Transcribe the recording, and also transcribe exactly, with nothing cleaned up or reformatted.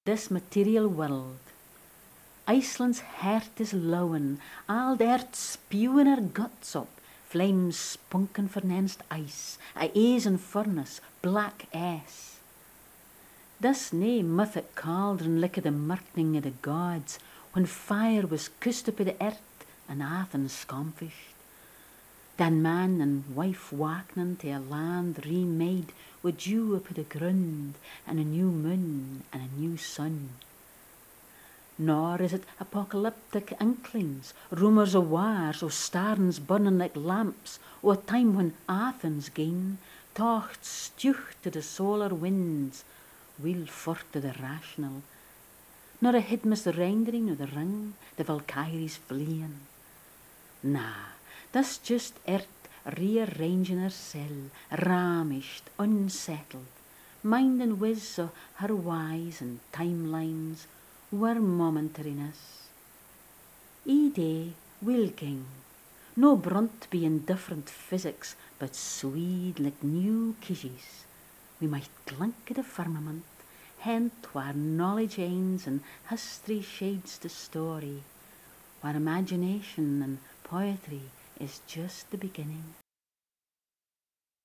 this material world. Iceland's heart is lowen, al dert spewing her guts up, flames spunken fornenst ice, a eisen furnace, black ass. This nae mythic cauldron like the murkning of the gods, when fire was kust up the earth and Athens scomfished. Dan man and wife wakening to a land remade with dew up the ground, and a new moon and a new sun. Nor is it apocalyptic inklings, rumours of wars, o starns burning like lamps, o a time when Athens gane, tocht stuch to the solar winds, wheel forth to the rational. Nor a hidmus the rendering of the ring, the Valkyries fleeing. Nah, that's just earth rearranging hersel, ramished, unsettled, minding whiz o her wise and timelines, were momentariness. E day will ging, no brunt be in different physics, but sweet like new kishies. We might glink at the firmament, hent where knowledge ends and history shades the story, where imagination and poetry is just the beginning.